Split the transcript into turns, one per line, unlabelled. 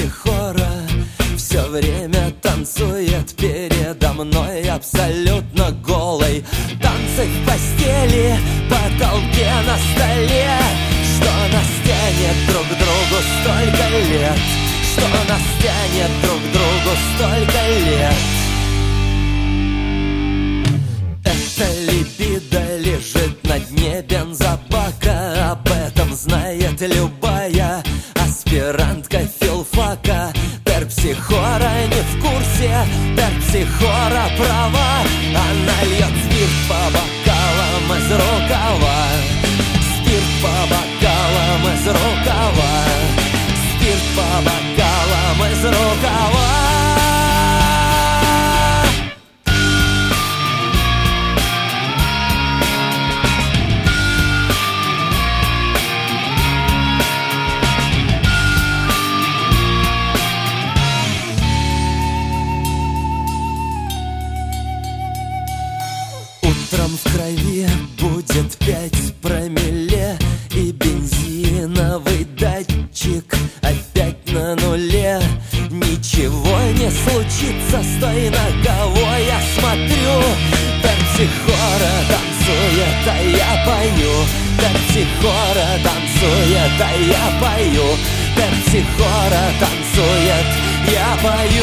Терпсихора все время танцует передо мной абсолютно голой. Танцы в постели, потолке, на столе. Что нас тянет друг к другу столько лет? Что нас тянет друг к другу столько лет? Это либидо лежит на дне бензобака. Об этом знает любая аспирантка филфака. Терпсихора не в курсе, терпсихора права. Она льет спирт по бокалам из рукава. Спирт по бокалам из рукава. Спирт по бокалам из рукава. Утром в крови будет 5 промилле, и бензиновый датчик опять на нуле. Ничего не случится, стой, на кого я смотрю. Терпсихора танцует, а я пою. Терпсихора танцует, а я пою. Терпсихора танцует, я пою.